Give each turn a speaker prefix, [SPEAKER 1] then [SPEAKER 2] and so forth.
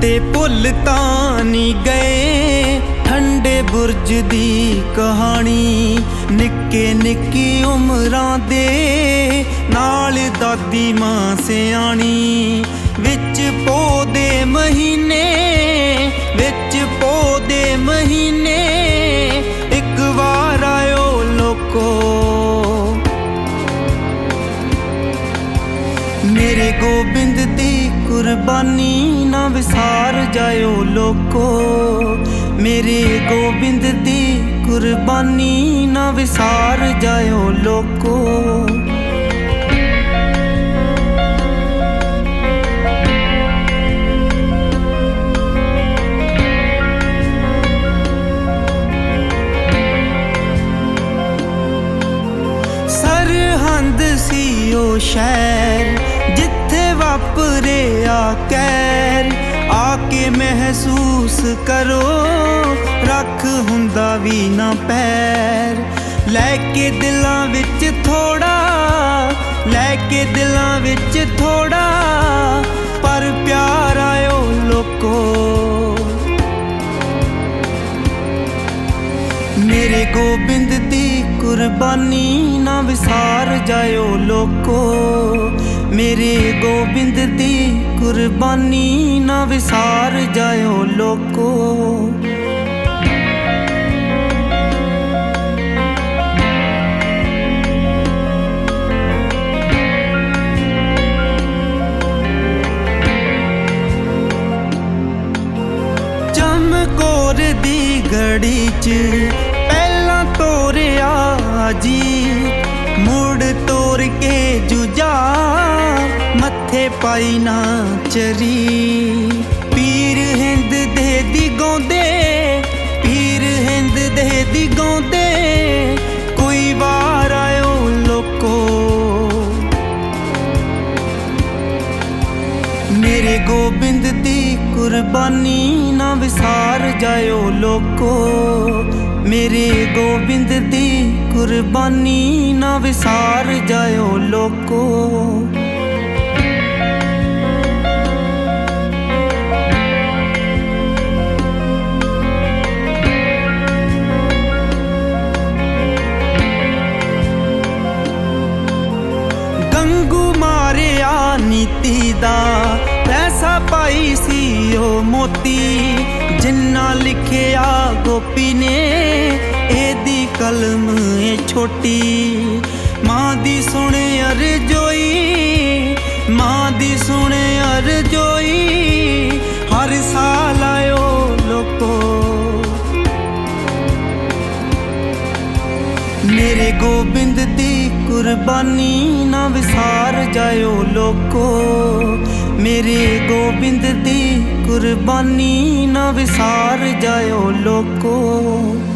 [SPEAKER 1] ਸਾਡੇ ਭੁੱਲ ਤਾਂ ਨਹੀਂ ਗਏ ਠੰਡੇ ਬੁਰਜ ਦੀ ਕਹਾਣੀ। ਨਿੱਕੇ ਨਿੱਕੀ ਉਮਰਾਂ ਦੇ ਨਾਲ ਦਾਦੀ ਮਾਂ ਸਿਆਣੀ। ਵਿੱਚ ਪੋਹ ਦੇ ਮਹੀਨੇ, ਵਿੱਚ ਪੋਹ ਦੇ ਮਹੀਨੇ ਇੱਕ ਵਾਰ ਆਇਓ ਲੋਕੋ। ਮੇਰੇ ਗੋਬਿੰਦ ਦੀ ਕੁਰਬਾਨੀ ਨਾ ਵਿਸਾਰ ਜਾਇਓ ਲੋਕੋ। ਮੇਰੇ ਗੋਬਿੰਦ ਦੀ ਕੁਰਬਾਨੀ ਨਾ ਵਿਸਾਰ ਜਾਇਓ ਲੋਕੋ। ਸਰਹੰਦ ਸੀ ਉਹ ਸ਼ਹਿਰ ਜਿੱਥੇ ਵਾਪਰਿਆ ਕਹਿਰ। ਆ ਕੇ ਮਹਿਸੂਸ ਕਰੋ ਰੱਖ ਹੁੰਦਾ ਵੀ ਨਾ ਪੈਰ। ਲੈ ਕੇ ਦਿਲਾਂ ਵਿੱਚ ਥੋੜਾ, ਲੈ ਕੇ ਦਿਲਾਂ ਵਿੱਚ ਥੋੜਾ ਪਰ ਪਿਆਰ ਆਇਓ ਲੋਕੋ। ਮੇਰੇ ਗੋਬਿੰਦ ਦੀ ਕੁਰਬਾਨੀ ਨਾ ਵਿਸਾਰ ਜਾਇਓ ਲੋਕੋ। ਮੇਰੇ ਗੋਬਿੰਦ ਦੀ ਕੁਰਬਾਨੀ ਨਾ ਵਿਸਾਰ ਜਾਇਓ ਲੋਕੋ। ਚਮਕੌਰ ਦੀ ਗੜੀ 'ਚ ਪਹਿਲਾਂ ਤੋਰਿਆ ਜੀ, ਮੁੜ ਤੋਰ ਕੇ ਜੁਝਾਰ ਮੱਥੇ ਪਾਈ ਨਾ ਚਰੀ। ਪੀਰ ਹਿੰਦ ਦੇ ਦੀ ਗਾਉਂਦੇ, ਪੀਰ ਹਿੰਦ ਦੇ ਦੀ ਗਾਉਂਦੇ ਕੋਈ ਵਾਰ ਆਇਓ ਲੋਕੋ। ਮੇਰੇ ਗੋਬਿੰਦ ਦੀ ਕੁਰਬਾਨੀ ਨਾ ਵਿਸਾਰ ਜਾਇਓ ਲੋਕੋ। ਮੇਰੇ ਗੋਬਿੰਦ ਦੀ ਕੁਰਬਾਨੀ ਨਾ ਵਿਸਾਰ ਜਾਇਓ ਲੋਕੋ। ਗੰਗੂ ਮਾਰਿਆ ਨੀਤੀ ਦਾ ਪੈਸਾ ਪਾਈ ਸੀ ਉਹ ਮੋਤੀ। ਜਿੰਨਾ ਲਿਖਿਆ ਗੋਪੀ ਨੇ ਇਹਦੀ ਕਲਮ ਏ ਛੋਟੀ। ਮਾਂ ਦੀ ਸੁਣ ਅਰਜ਼ੋਈ, ਮਾਂ ਦੀ ਸੁਣ ਅਰਜ਼ੋਈ ਹਰ ਸਾਲ ਆਇਓ ਲੋਕੋ। ਮੇਰੇ ਗੋਬਿੰਦ ਦੀ ਕੁਰਬਾਨੀ ਨਾ ਵਿਸਾਰ ਜਾਇਓ ਲੋਕੋ। ਮੇਰੇ ਗੋਬਿੰਦ ਦੀ ਕੁਰਬਾਨੀ ਨਾ ਵਿਸਾਰ ਜਾਇਓ ਲੋਕੋ।